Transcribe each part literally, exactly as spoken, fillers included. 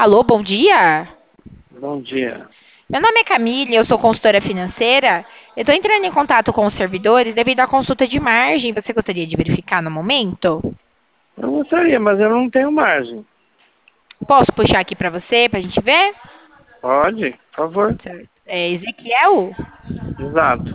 Alô, bom dia. Bom dia. Meu nome é Camille, eu sou consultora financeira. Eu estou entrando em contato com os servidores devido à consulta de margem. Você gostaria de verificar no momento? Eu gostaria, mas eu não tenho margem. Posso puxar aqui para você, para a gente ver? Pode, por favor. Certo. É Ezequiel? Exato.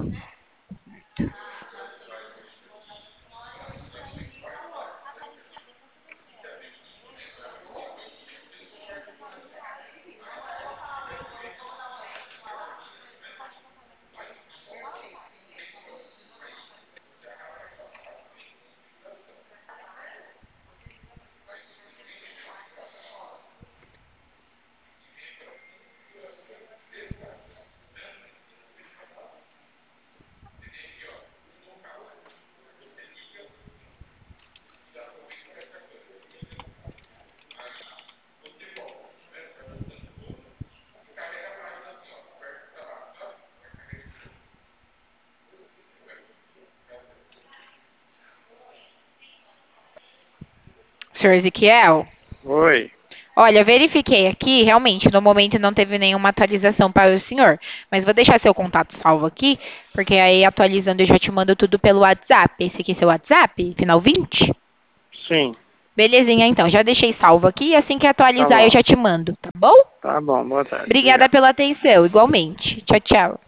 Senhor Ezequiel? Oi. Olha, verifiquei aqui, realmente, no momento não teve nenhuma atualização para o senhor. Mas vou deixar seu contato salvo aqui, porque aí atualizando eu já te mando tudo pelo WhatsApp. Esse aqui é seu WhatsApp? Final vinte? Sim. Belezinha, então. Já deixei salvo aqui e assim que Tá atualizar eu bom. já te mando, tá bom? Tá bom. Boa tarde. Obrigada Obrigado. pela atenção, igualmente. Tchau, tchau.